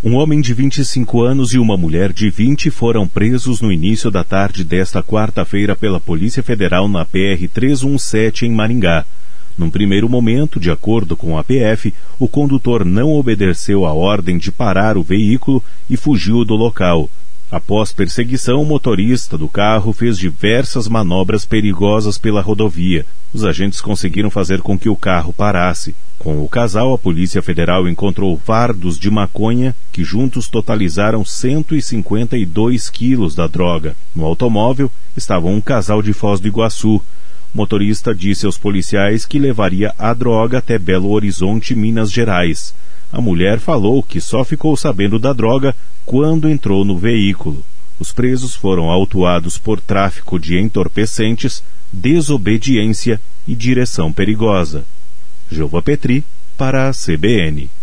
Um homem de 25 anos e uma mulher de 20 foram presos no início da tarde desta quarta-feira pela Polícia Federal na PR-317 em Maringá. Num primeiro momento, de acordo com a PF, o condutor não obedeceu à ordem de parar o veículo e fugiu do local. Após perseguição, o motorista do carro fez diversas manobras perigosas pela rodovia. Os agentes conseguiram fazer com que o carro parasse. Com o casal, a Polícia Federal encontrou fardos de maconha que juntos totalizaram 152 quilos da droga. No automóvel estava um casal de Foz do Iguaçu. O motorista disse aos policiais que levaria a droga até Belo Horizonte, Minas Gerais. A mulher falou que só ficou sabendo da droga quando entrou no veículo. Os presos foram autuados por tráfico de entorpecentes, desobediência e direção perigosa. Gilva Petri, para a CBN.